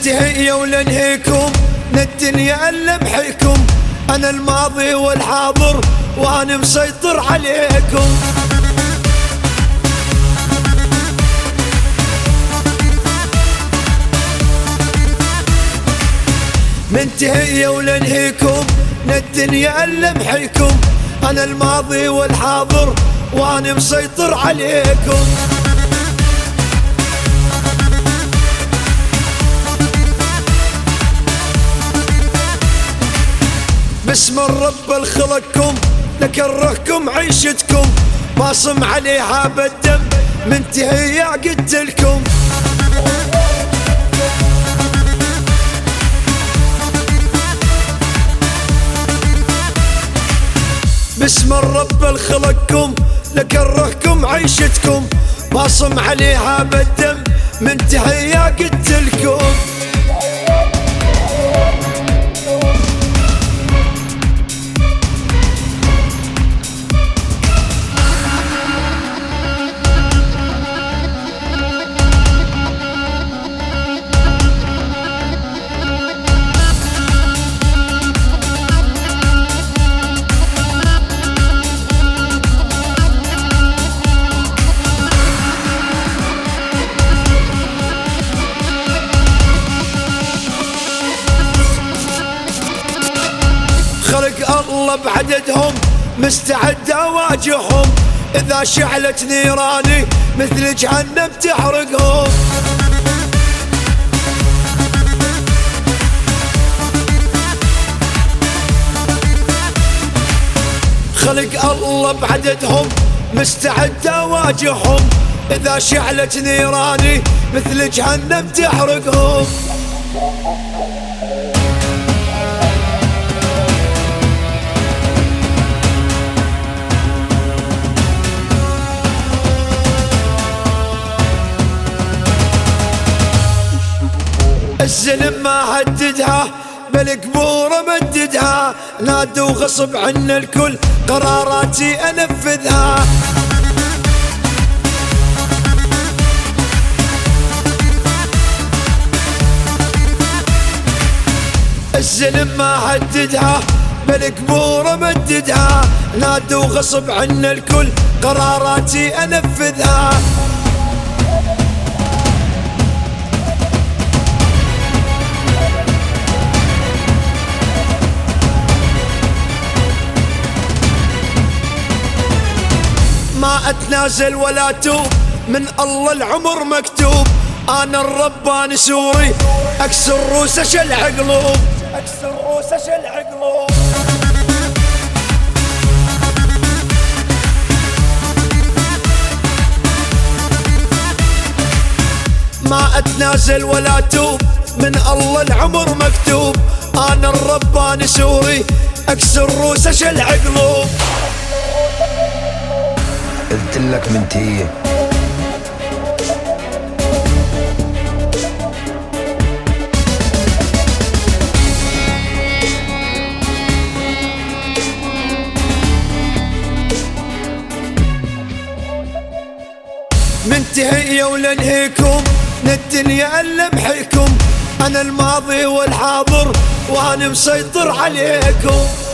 منتهي ولنهيكم من الدنيا اللمحيكم، أنا الماضي والحاضر وأنا مسيطر عليكم. منتهي ولنهيكم من الدنيا اللمحيكم، أنا الماضي والحاضر وأنا مسيطر عليكم. باسم الرب الخلقكم لكرهكم عيشتكم، ما صم عليها بالدم منتهي قتلكم. باسم الرب الخلقكم لكرهكم عيشتكم، ما صم عليها بالدم منتهي قتلكم. خلق الله بعددهم مستعد اواجههم، اذا شعلت نيراني مثل جهنم تحرقهم. خلق الله بعددهم مستعد اواجههم، اذا شعلت نيراني مثل جهنم تحرقهم. الزلم ما هددها بالقبور مددها، نادوا غصب عنا الكل قراراتي انفذها. الزلم ما هددها بالقبور مددها، نادوا غصب عنا الكل قراراتي انفذها. ما اتنازل ولا توب من الله العمر مكتوب، انا الرباني سوري اكسر روس اشلع قلوب، اكسر روس اشلع قلوب. ما اتنازل ولا توب من الله العمر مكتوب، انا الرباني سوري اكسر روس اشلع قلوب. قلتلك منتهية. منتهي ولنهيكم من الدنيا اللمحيكم، أنا الماضي والحاضر وأنا مسيطر عليكم.